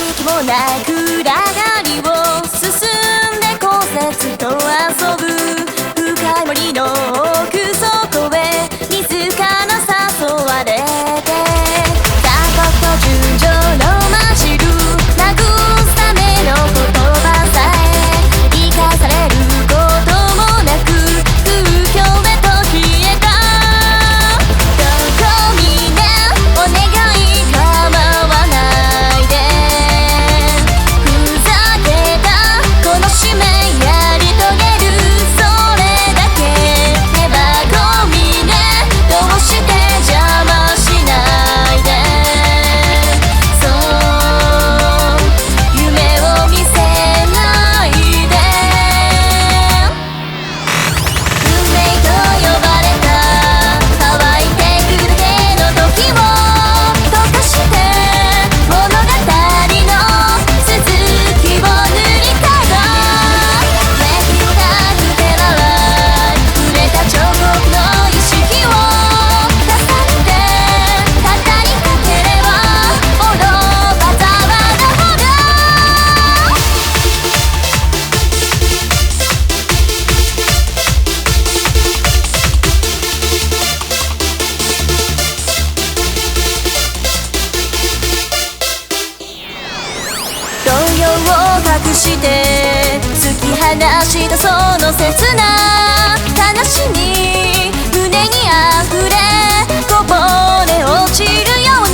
気もなく暗がりを進んで骨折と遊ぶ深い森の奥底へ自ら誘われて残酷と純情の混じる慰めの言葉さえ生かされることもなく空虚へと消えたどこにねお願い構わないでふざけたこの使命やり遂げるそれだけ手箱みねどうして邪魔しないでそう夢を見せないで運命と呼ばれた乾いてくだけの時を溶かして物語の続きを塗り替えた目標がくてらない触れた彫刻の意識を重ねて語りかければ滅ばざまだほど動揺を隠して突き放したその切な悲しみ胸にあふれこぼれ落ちるよう